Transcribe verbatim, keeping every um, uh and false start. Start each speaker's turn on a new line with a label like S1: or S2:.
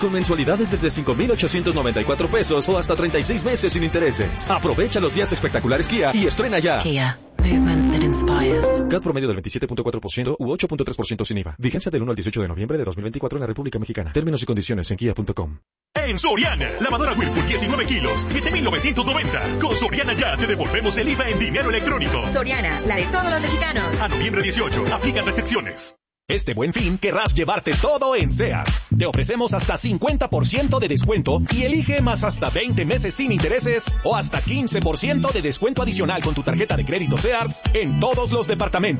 S1: Con mensualidades desde cinco mil ochocientos noventa y cuatro pesos o hasta treinta y seis meses sin intereses. Aprovecha los días espectaculares Kia y estrena ya.
S2: Kia. Movement that inspires.
S1: C A T promedio del veintisiete punto cuatro por ciento u ocho punto tres por ciento sin I V A. Vigencia del uno al dieciocho de noviembre de dos mil veinticuatro en la República Mexicana. Términos y condiciones en kia punto com.
S3: En Soriana, lavadora Whirlpool diecinueve kilos, siete mil novecientos noventa. Con Soriana ya te devolvemos el I V A en dinero electrónico.
S4: Soriana, la de todos los mexicanos.
S3: A noviembre dieciocho, aplican restricciones. Este Buen Fin querrás llevarte todo en Sears. Te ofrecemos hasta cincuenta por ciento de descuento y elige más hasta veinte meses sin intereses o hasta quince por ciento de descuento adicional con tu tarjeta de crédito Sears en todos los departamentos.